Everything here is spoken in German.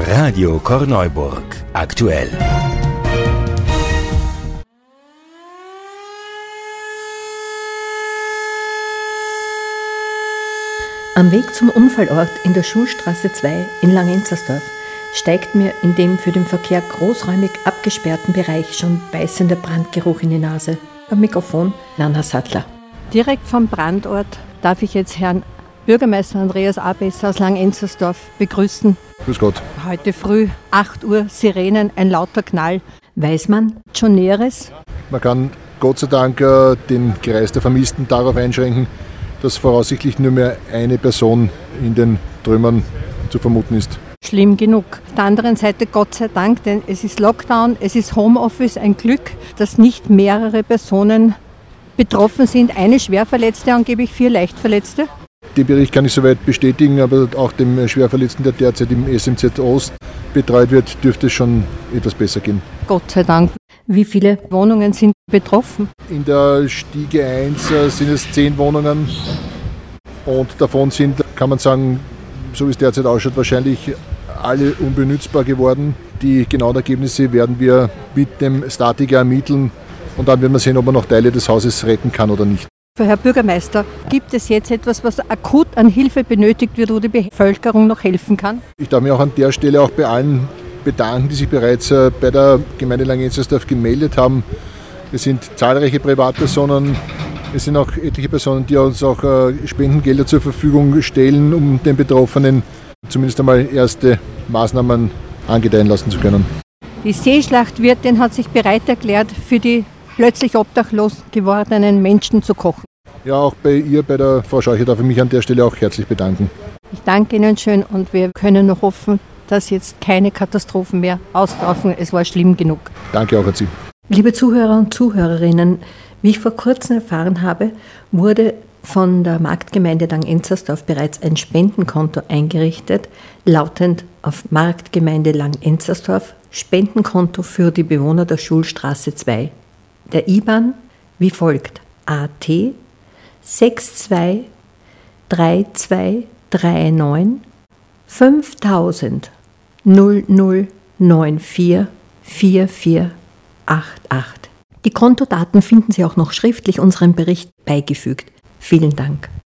Radio Korneuburg. Aktuell. Am Weg zum Unfallort in der Schulstraße 2 in Langenzersdorf steigt mir in dem für den Verkehr großräumig abgesperrten Bereich schon beißender Brandgeruch in die Nase. Am Mikrofon Nana Sattler. Direkt vom Brandort darf ich jetzt Herrn Bürgermeister Andreas Abesser aus Langenzersdorf begrüßen. Grüß Gott. Heute früh, 8 Uhr, Sirenen, ein lauter Knall. Weiß man schon Näheres? Man kann Gott sei Dank den Kreis der Vermissten darauf einschränken, dass voraussichtlich nur mehr eine Person in den Trümmern zu vermuten ist. Schlimm genug. Auf der anderen Seite Gott sei Dank, denn es ist Lockdown, es ist Homeoffice, ein Glück, dass nicht mehrere Personen betroffen sind. Eine Schwerverletzte, angeblich 4 Leichtverletzte. Den Bericht kann ich soweit bestätigen, aber auch dem Schwerverletzten, der derzeit im SMZ Ost betreut wird, dürfte es schon etwas besser gehen. Gott sei Dank. Wie viele Wohnungen sind betroffen? In der Stiege 1 sind es 10 Wohnungen und davon sind, kann man sagen, so wie es derzeit ausschaut, wahrscheinlich alle unbenutzbar geworden. Die genauen Ergebnisse werden wir mit dem Statiker ermitteln und dann werden wir sehen, ob man noch Teile des Hauses retten kann oder nicht. Herr Bürgermeister, gibt es jetzt etwas, was akut an Hilfe benötigt wird, wo die Bevölkerung noch helfen kann? Ich darf mich auch an der Stelle auch bei allen bedanken, die sich bereits bei der Gemeinde Langenzersdorf gemeldet haben. Es sind zahlreiche Privatpersonen, es sind auch etliche Personen, die uns auch Spendengelder zur Verfügung stellen, um den Betroffenen zumindest einmal erste Maßnahmen angedeihen lassen zu können. Die Seeschlachtwirtin hat sich bereit erklärt, für die plötzlich obdachlos gewordenen Menschen zu kochen. Ja, auch bei ihr, bei der Frau Scheucher, darf ich mich an der Stelle auch herzlich bedanken. Ich danke Ihnen schön und wir können nur hoffen, dass jetzt keine Katastrophen mehr auslaufen. Es war schlimm genug. Danke auch an Sie. Liebe Zuhörer und Zuhörerinnen, wie ich vor kurzem erfahren habe, wurde von der Marktgemeinde Langenzersdorf bereits ein Spendenkonto eingerichtet, lautend auf Marktgemeinde Langenzersdorf Spendenkonto für die Bewohner der Schulstraße 2. Der IBAN wie folgt: AT 623239 5000 0094 4488. Die Kontodaten finden Sie auch noch schriftlich unserem Bericht beigefügt. Vielen Dank.